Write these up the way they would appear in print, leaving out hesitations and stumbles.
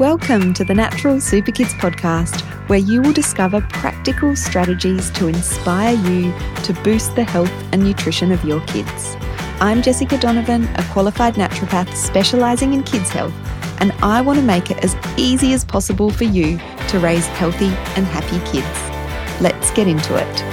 Welcome to the Natural Super Kids podcast, where you will discover practical strategies to inspire you to boost the health and nutrition of your kids. I'm Jessica Donovan, a qualified naturopath specialising in kids' health, and I want to make it as easy as possible for you to raise healthy and happy kids. Let's get into it.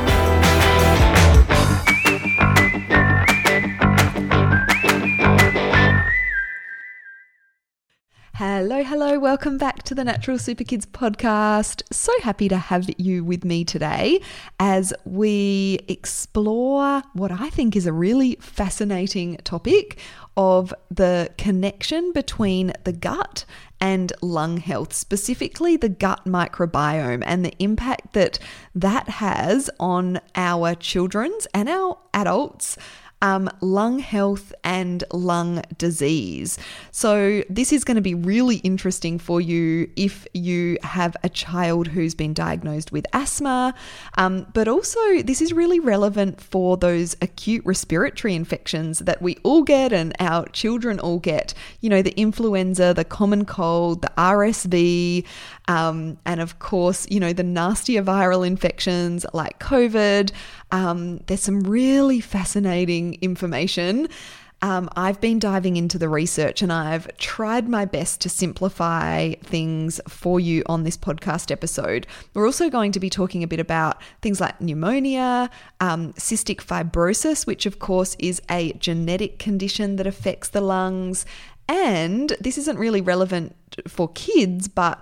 Hello, welcome back to the Natural Super Kids podcast. So happy to have you with me today as we explore what I think is a really fascinating topic of the connection between the gut and lung health, specifically the gut microbiome and the impact that that has on our children's and our adults' lung health and lung disease. So this is going to be really interesting for you if you have a child who's been diagnosed with asthma, but also this is really relevant for those acute respiratory infections that we all get and our children all get, you know, the influenza, the common cold, the RSV, and of course, you know, the nastier viral infections like COVID. There's some really fascinating information. I've been diving into the research and I've tried my best to simplify things for you on this podcast episode. We're also going to be talking a bit about things like pneumonia, cystic fibrosis, which of course is a genetic condition that affects the lungs. And this isn't really relevant for kids, but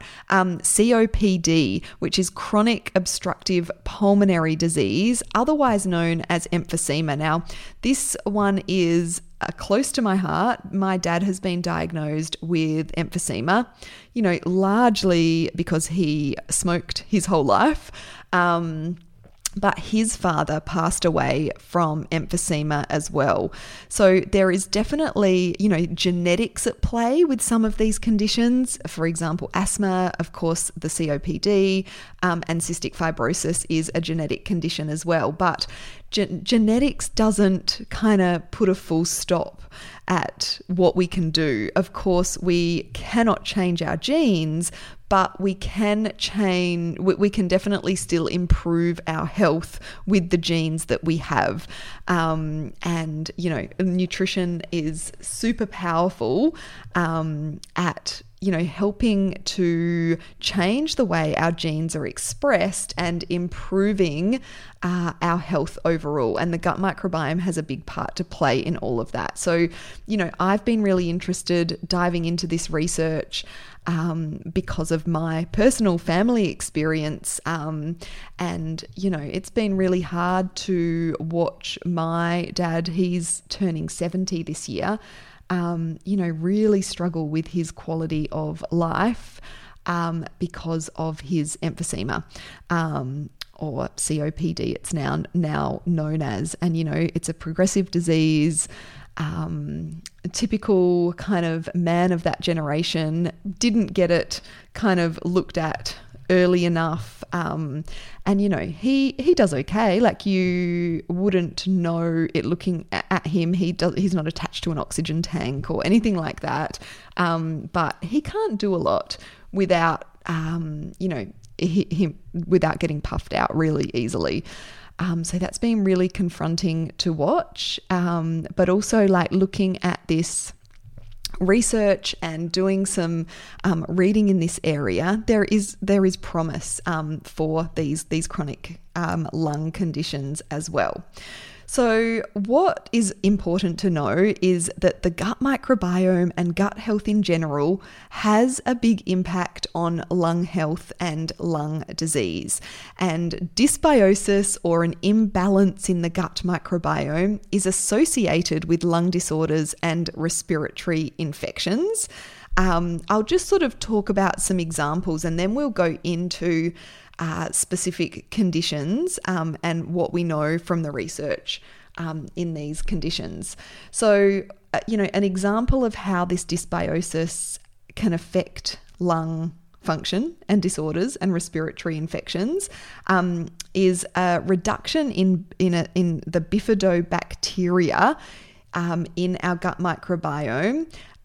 COPD, which is chronic obstructive pulmonary disease, otherwise known as emphysema. Now, this one is close to my heart. My dad has been diagnosed with emphysema, you know, largely because he smoked his whole life. But his father passed away from emphysema as well. So there is definitely, you know, genetics at play with some of these conditions. For example, asthma, of course, the COPD, and cystic fibrosis is a genetic condition as well. But genetics doesn't kind of put a full stop at what we can do. Of course, we cannot change our genes, but we can definitely still improve our health with the genes that we have. And, you know, nutrition is super powerful at, you know, helping to change the way our genes are expressed and improving our health overall. And the gut microbiome has a big part to play in all of that. So, you know, I've been really interested diving into this research because of my personal family experience. And, you know, it's been really hard to watch my dad, he's turning 70 this year, you know, really struggle with his quality of life because of his emphysema. Or COPD, it's now known as, and you know, it's a progressive disease. A typical kind of man of that generation didn't get it kind of looked at early enough, and you know, he does okay. Like, you wouldn't know it looking at him. He's not attached to an oxygen tank or anything like that, but he can't do a lot without you know, him without getting puffed out really easily. So that's been really confronting to watch, but also like looking at this research and doing some reading in this area, there is promise for these chronic lung conditions as well. So what is important to know is that the gut microbiome and gut health in general has a big impact on lung health and lung disease. And dysbiosis, or an imbalance in the gut microbiome, is associated with lung disorders and respiratory infections. I'll just sort of talk about some examples and then we'll go into specific conditions and what we know from the research in these conditions. So, you know, an example of how this dysbiosis can affect lung function and disorders and respiratory infections is a reduction in the bifidobacteria in our gut microbiome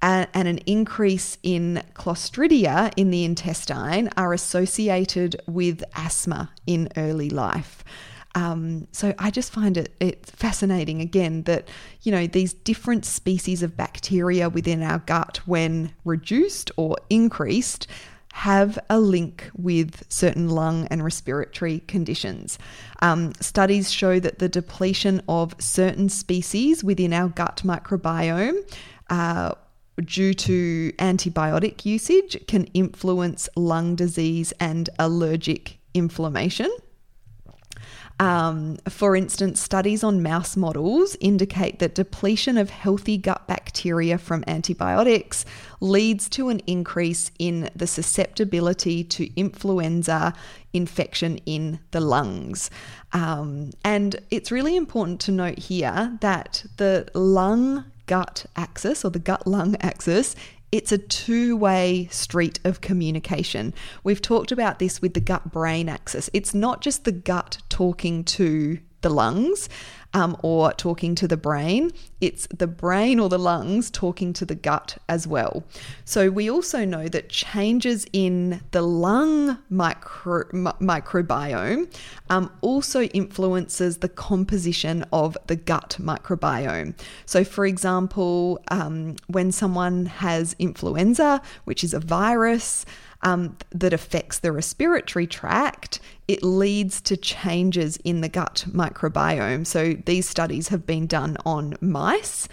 and an increase in Clostridia in the intestine are associated with asthma in early life. So I just find it fascinating again that, these different species of bacteria within our gut, when reduced or increased, have a link with certain lung and respiratory conditions. Studies show that the depletion of certain species within our gut microbiome due to antibiotic usage can influence lung disease and allergic inflammation. For instance, studies on mouse models indicate that depletion of healthy gut bacteria from antibiotics leads to an increase in the susceptibility to influenza infection in the lungs. And it's really important to note here that the lung-gut axis, or the gut-lung axis, it's a two-way street of communication. We've talked about this with the gut-brain axis. It's not just the gut talking to the lungs or talking to the brain. It's the brain or the lungs talking to the gut as well. So we also know that changes in the lung microbiome also influences the composition of the gut microbiome. So for example, when someone has influenza, which is a virus, that affects the respiratory tract, it leads to changes in the gut microbiome. So these studies have been done on mice.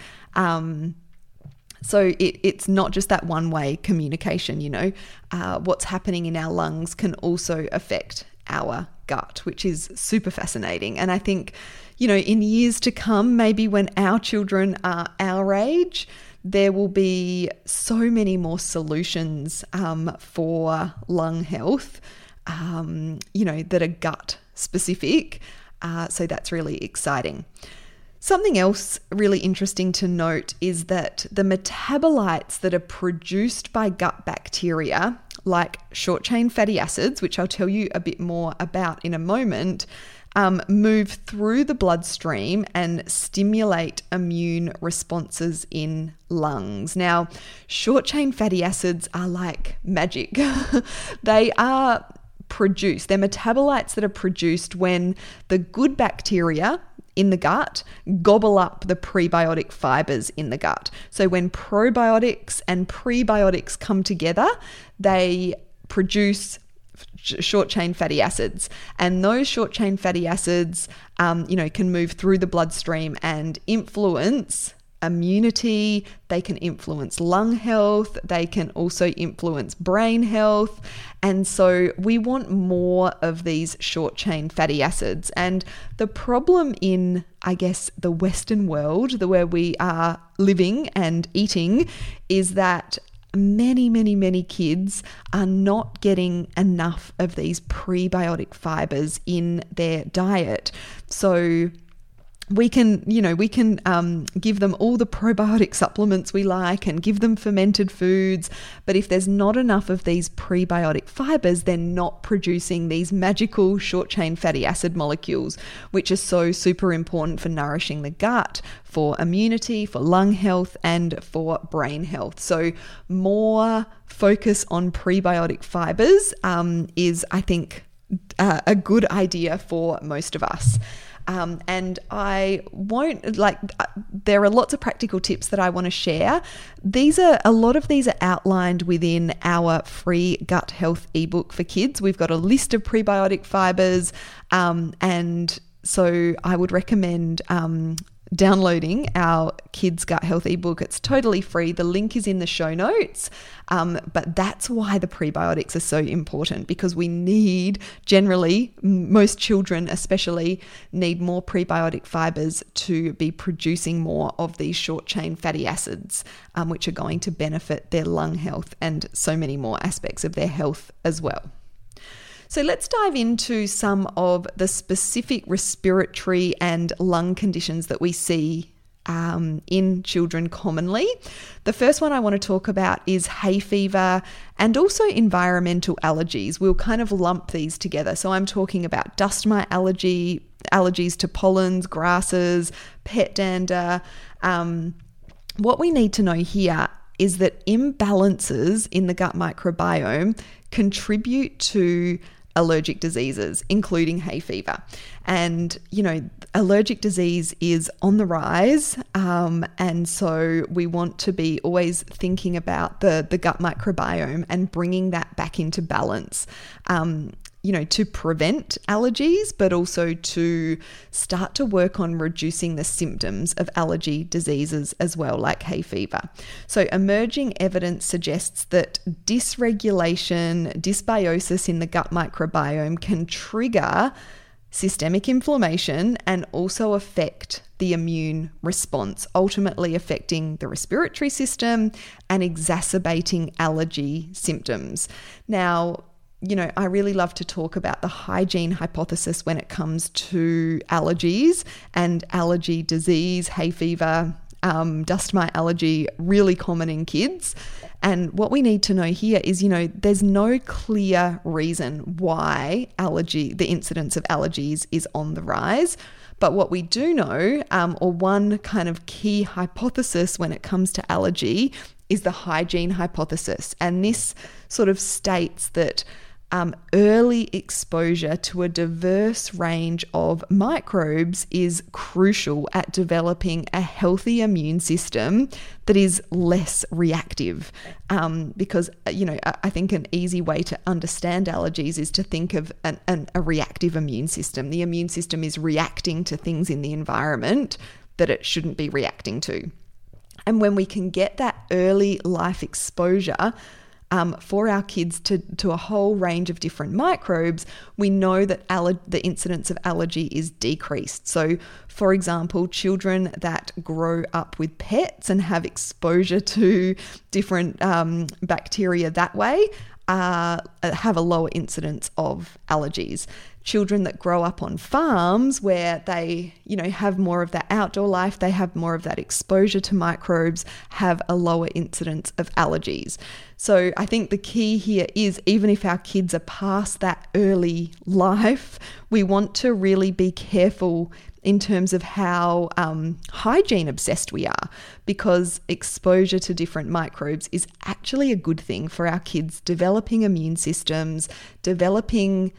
So it's not just that one-way communication, what's happening in our lungs can also affect our gut, which is super fascinating. And I think, in years to come, maybe when our children are our age, there will be so many more solutions for lung health, that are gut specific. So that's really exciting. Something else really interesting to note is that the metabolites that are produced by gut bacteria, like short-chain fatty acids, which I'll tell you a bit more about in a moment, move through the bloodstream and stimulate immune responses in lungs. Now, short-chain fatty acids are like magic. They are produced, they're metabolites that are produced when the good bacteria in the gut gobble up the prebiotic fibers in the gut. So when probiotics and prebiotics come together, they produce short-chain fatty acids, and those short-chain fatty acids can move through the bloodstream and influence immunity. They can influence lung health. They can also influence brain health. And so we want more of these short-chain fatty acids. And the problem in, I guess, the Western world, where we are living and eating, is that many kids are not getting enough of these prebiotic fibers in their diet. So we can give them all the probiotic supplements we like and give them fermented foods, but if there's not enough of these prebiotic fibers, they're not producing these magical short-chain fatty acid molecules, which are so super important for nourishing the gut, for immunity, for lung health, and for brain health. So more focus on prebiotic fibers is, I think, a good idea for most of us. And I won't there are lots of practical tips that I want to share. A lot of these are outlined within our free gut health ebook for kids. We've got a list of prebiotic fibers, and so I would recommend downloading our kids gut health ebook. It's totally free. The link is in the show notes. But that's why the prebiotics are so important, because we need, generally, most children especially, need more prebiotic fibers to be producing more of these short-chain fatty acids, which are going to benefit their lung health and so many more aspects of their health as well. So let's dive into some of the specific respiratory and lung conditions that we see in children commonly. The first one I want to talk about is hay fever and also environmental allergies. We'll kind of lump these together. So I'm talking about dust mite allergies to pollens, grasses, pet dander. What we need to know here is that imbalances in the gut microbiome contribute to allergic diseases, including hay fever. And, allergic disease is on the rise. And so we want to be always thinking about the gut microbiome and bringing that back into balance, to prevent allergies, but also to start to work on reducing the symptoms of allergy diseases as well, like hay fever. So emerging evidence suggests that dysbiosis in the gut microbiome can trigger systemic inflammation and also affect the immune response, ultimately affecting the respiratory system and exacerbating allergy symptoms. Now, I really love to talk about the hygiene hypothesis when it comes to allergies and allergy disease, hay fever, dust mite allergy, really common in kids. And what we need to know here is, there's no clear reason why the incidence of allergies is on the rise. But what we do know, or one kind of key hypothesis when it comes to allergy, is the hygiene hypothesis. And this sort of states that early exposure to a diverse range of microbes is crucial at developing a healthy immune system that is less reactive. Because, I think an easy way to understand allergies is to think of a reactive immune system. The immune system is reacting to things in the environment that it shouldn't be reacting to. And when we can get that early life exposure for our kids to a whole range of different microbes, we know that the incidence of allergy is decreased. So, for example, children that grow up with pets and have exposure to different bacteria that way have a lower incidence of allergies. Children that grow up on farms where they, have more of that outdoor life, they have more of that exposure to microbes, have a lower incidence of allergies. So I think the key here is, even if our kids are past that early life, we want to really be careful in terms of how hygiene obsessed we are, because exposure to different microbes is actually a good thing for our kids developing immune systems, developing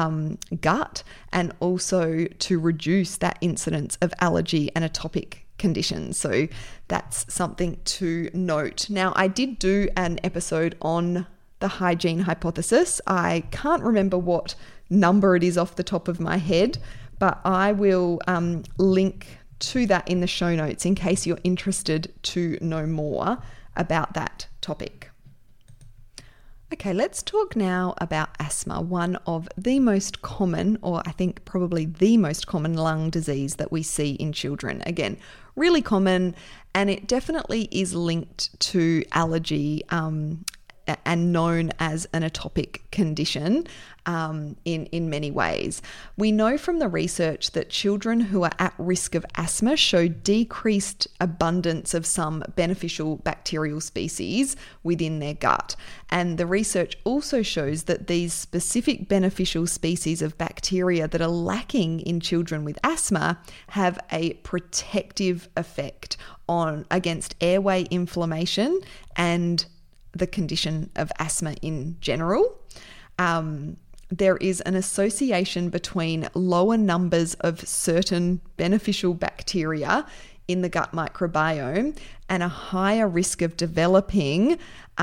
gut, and also to reduce that incidence of allergy and atopic conditions. So that's something to note. Now, I did do an episode on the hygiene hypothesis. I can't remember what number it is off the top of my head, but I will link to that in the show notes in case you're interested to know more about that topic. Okay, let's talk now about asthma, one of the most common, or I think probably the most common lung disease that we see in children. Again, really common, and it definitely is linked to allergy and known as an atopic condition in many ways. We know from the research that children who are at risk of asthma show decreased abundance of some beneficial bacterial species within their gut. And the research also shows that these specific beneficial species of bacteria that are lacking in children with asthma have a protective effect against airway inflammation and the condition of asthma in general. There is an association between lower numbers of certain beneficial bacteria in the gut microbiome and a higher risk of developing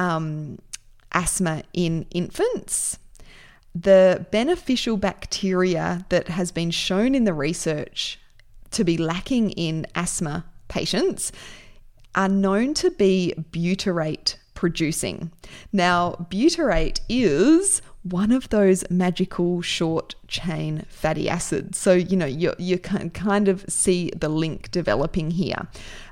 asthma in infants. The beneficial bacteria that has been shown in the research to be lacking in asthma patients are known to be butyrate producing. Now, butyrate is one of those magical short chain fatty acids. So, you can kind of see the link developing here,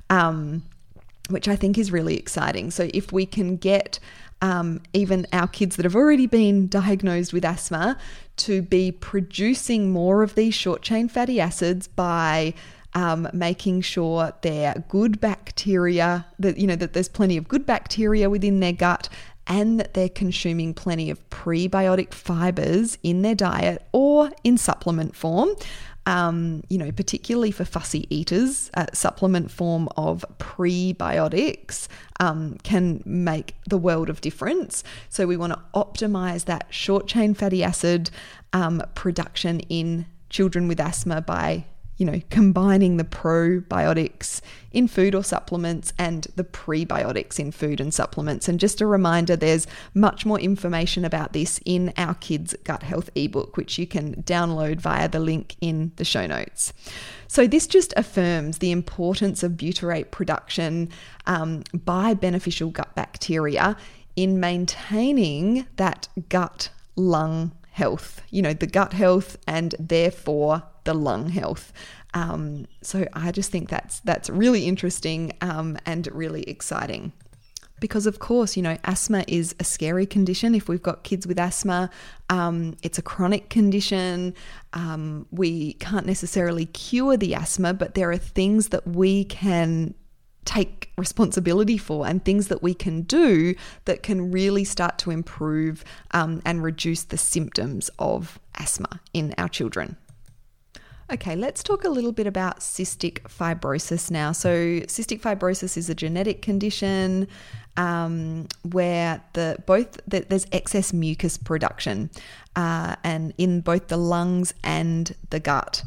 which I think is really exciting. So if we can get even our kids that have already been diagnosed with asthma to be producing more of these short chain fatty acids by making sure they're good bacteria, that there's plenty of good bacteria within their gut, and that they're consuming plenty of prebiotic fibers in their diet or in supplement form, particularly for fussy eaters, a supplement form of prebiotics can make the world of difference. So we want to optimize that short chain fatty acid production in children with asthma by combining the probiotics in food or supplements and the prebiotics in food and supplements. And just a reminder, there's much more information about this in our Kids Gut Health ebook, which you can download via the link in the show notes. So this just affirms the importance of butyrate production by beneficial gut bacteria in maintaining that gut-lung health, the gut health and therefore the lung health. So I just think that's really interesting and really exciting. Because of course, asthma is a scary condition. If we've got kids with asthma, it's a chronic condition. We can't necessarily cure the asthma, but there are things that we can take responsibility for and things that we can do that can really start to improve and reduce the symptoms of asthma in our children. Okay, let's talk a little bit about cystic fibrosis now. So cystic fibrosis is a genetic condition where there's excess mucus production and in both the lungs and the gut.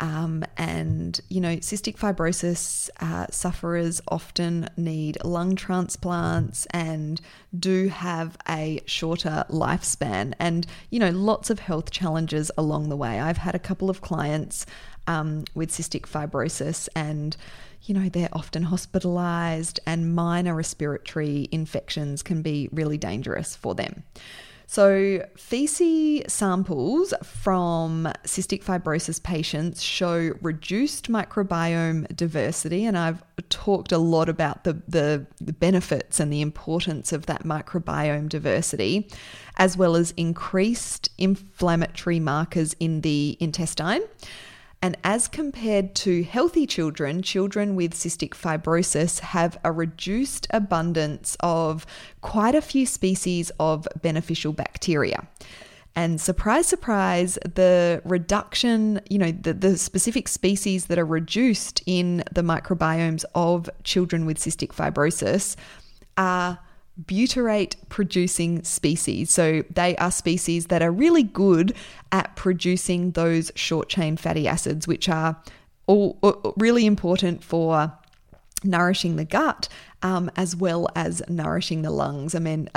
Cystic fibrosis sufferers often need lung transplants and do have a shorter lifespan and, lots of health challenges along the way. I've had a couple of clients with cystic fibrosis and, they're often hospitalized and minor respiratory infections can be really dangerous for them. So feces samples from cystic fibrosis patients show reduced microbiome diversity, and I've talked a lot about the benefits and the importance of that microbiome diversity, as well as increased inflammatory markers in the intestine. And as compared to healthy children with cystic fibrosis have a reduced abundance of quite a few species of beneficial bacteria. And surprise, surprise, the reduction, the specific species that are reduced in the microbiomes of children with cystic fibrosis are butyrate producing species. So they are species that are really good at producing those short chain fatty acids, which are all really important for nourishing the gut, as well as nourishing the lungs.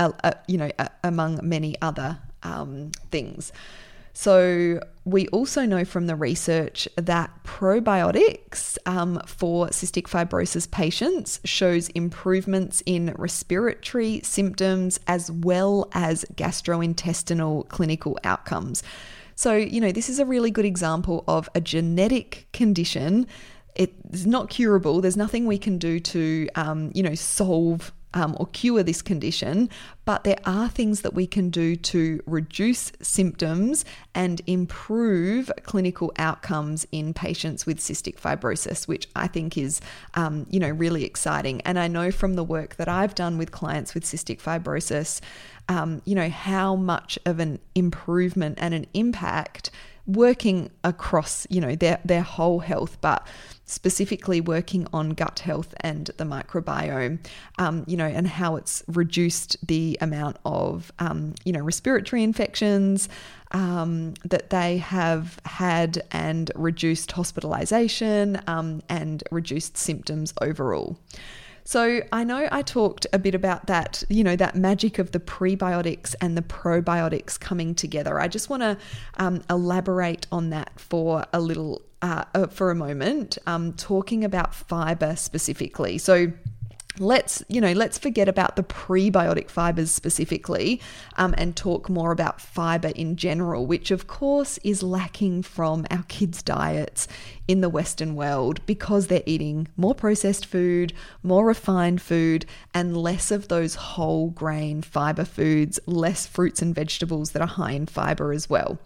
Among many other things. So we also know from the research that probiotics for cystic fibrosis patients shows improvements in respiratory symptoms as well as gastrointestinal clinical outcomes. So, this is a really good example of a genetic condition. It's not curable. There's nothing we can do to, solve or cure this condition, but there are things that we can do to reduce symptoms and improve clinical outcomes in patients with cystic fibrosis, which I think is, really exciting. And I know from the work that I've done with clients with cystic fibrosis, how much of an improvement and an impact working across, their whole health, but specifically working on gut health and the microbiome, and how it's reduced the amount of, respiratory infections that they have had and reduced hospitalization and reduced symptoms overall. So I know I talked a bit about that, that magic of the prebiotics and the probiotics coming together. I just want to elaborate on that for a little, for a moment, talking about fiber specifically. So let's forget about the prebiotic fibers specifically and talk more about fiber in general, which of course is lacking from our kids' diets in the Western world because they're eating more processed food, more refined food, and less of those whole grain fiber foods, less fruits and vegetables that are high in fiber as well.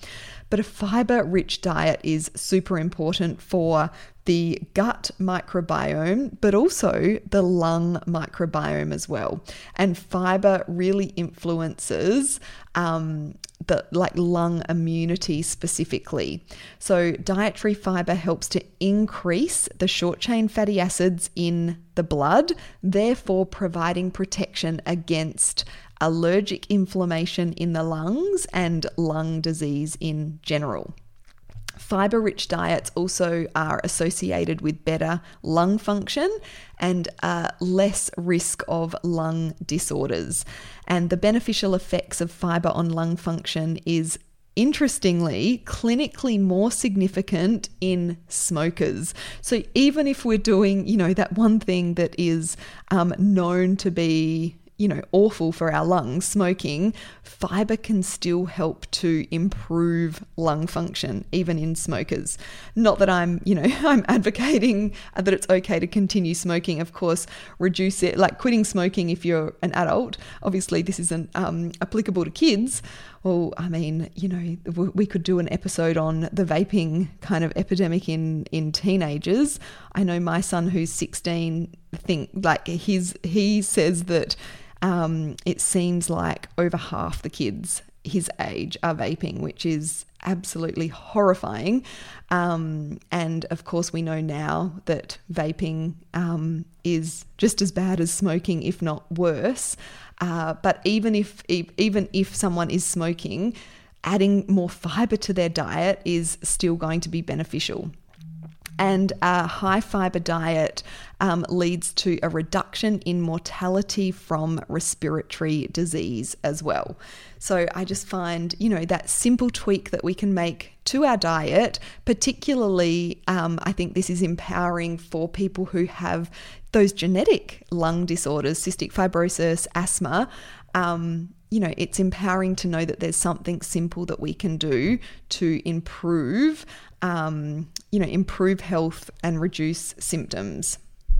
But a fiber-rich diet is super important for the gut microbiome, but also the lung microbiome as well. And fiber really influences the lung immunity specifically. So dietary fiber helps to increase the short chain fatty acids in the blood, therefore providing protection against allergic inflammation in the lungs and lung disease in general. Fiber-rich diets also are associated with better lung function and less risk of lung disorders. And the beneficial effects of fiber on lung function is interestingly clinically more significant in smokers. So even if we're doing, that one thing that is known to be awful for our lungs, smoking, fiber can still help to improve lung function, even in smokers. Not that I'm advocating that it's okay to continue smoking. Of course, reduce it, like quitting smoking if you're an adult. Obviously, this isn't applicable to kids. Well, we could do an episode on the vaping kind of epidemic in teenagers. I know my son, who's 16, he says that it seems like over half the kids his age are vaping, which is absolutely horrifying. And of course, we know now that vaping is just as bad as smoking, if not worse. But even if someone is smoking, adding more fiber to their diet is still going to be beneficial. And a high fiber diet leads to a reduction in mortality from respiratory disease as well. So I just find, that simple tweak that we can make to our diet, particularly I think this is empowering for people who have those genetic lung disorders, cystic fibrosis, asthma. It's empowering to know that there's something simple that we can do to improve health and reduce symptoms.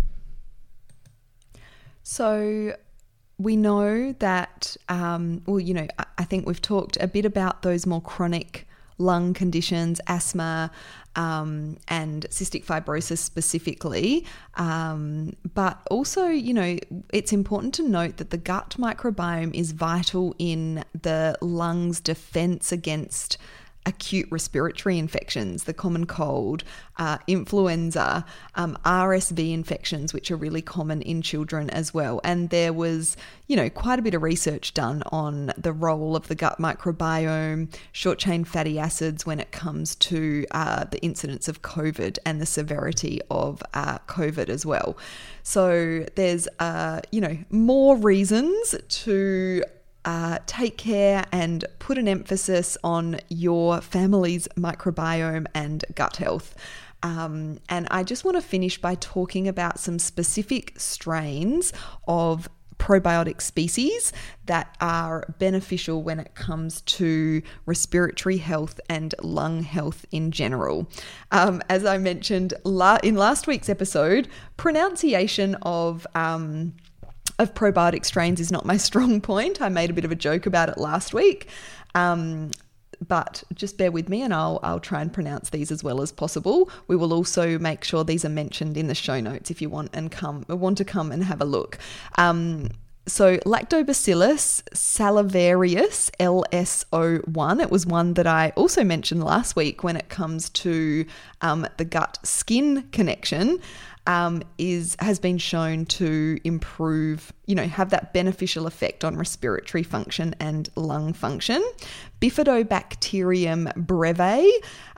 So we know that, I think we've talked a bit about those more chronic lung conditions, asthma, and cystic fibrosis specifically. But also, it's important to note that the gut microbiome is vital in the lungs' defense against acute respiratory infections, the common cold, influenza, RSV infections, which are really common in children as well. And there was, quite a bit of research done on the role of the gut microbiome, short-chain fatty acids when it comes to the incidence of COVID and the severity of COVID as well. So there's, more reasons to take care and put an emphasis on your family's microbiome and gut health. And I just want to finish by talking about some specific strains of probiotic species that are beneficial when it comes to respiratory health and lung health in general. As I mentioned in last week's episode, pronunciation of probiotic strains is not my strong point. I made a bit of a joke about it last week, but just bear with me and I'll try and pronounce these as well as possible. We will also make sure these are mentioned in the show notes if you want to come and have a look. So Lactobacillus salivarius, LSO1, it was one that I also mentioned last week when it comes to the gut-skin connection, has been shown to improve, have that beneficial effect on respiratory function and lung function. Bifidobacterium breve,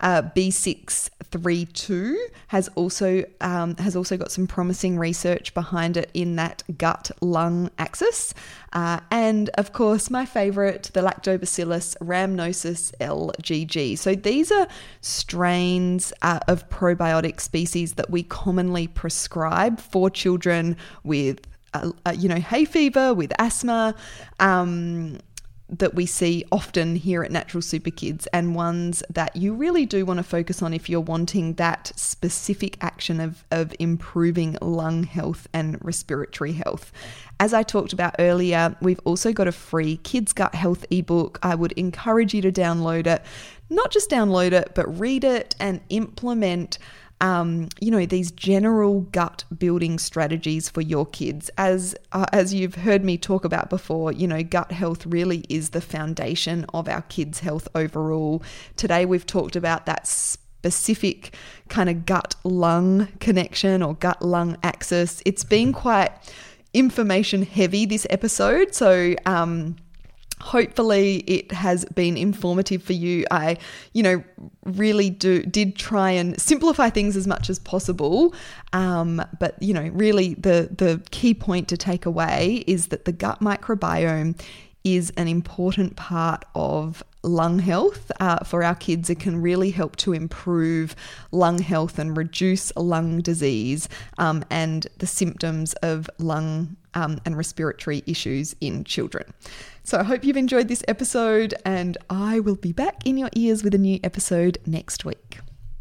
B632, has also got some promising research behind it in that gut-lung axis. And of course, my favorite, the Lactobacillus rhamnosus LGG. So these are strains of probiotic species that we commonly prescribe for children with hay fever, with asthma. that we see often here at Natural Super Kids, and ones that you really do want to focus on if you're wanting that specific action of improving lung health and respiratory health. As I talked about earlier, we've also got a free Kids Gut Health ebook. I would encourage you to download it. Not just download it, but read it and implement these general gut building strategies for your kids. As you've heard me talk about before, gut health really is the foundation of our kids' health overall. Today we've talked about that specific kind of gut-lung connection or gut-lung axis. It's been quite information heavy this episode, so hopefully it has been informative for you. I, really did try and simplify things as much as possible. But really the key point to take away is that the gut microbiome is an important part of lung health for our kids. It can really help to improve lung health and reduce lung disease and the symptoms of lung and respiratory issues in children. So I hope you've enjoyed this episode, and I will be back in your ears with a new episode next week.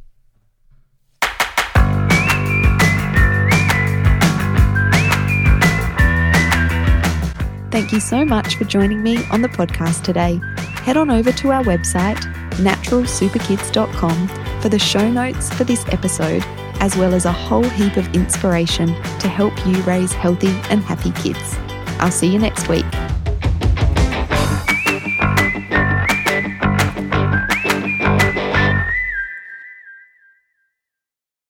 Thank you so much for joining me on the podcast today. Head on over to our website, naturalsuperkids.com, for the show notes for this episode, as well as a whole heap of inspiration to help you raise healthy and happy kids. I'll see you next week.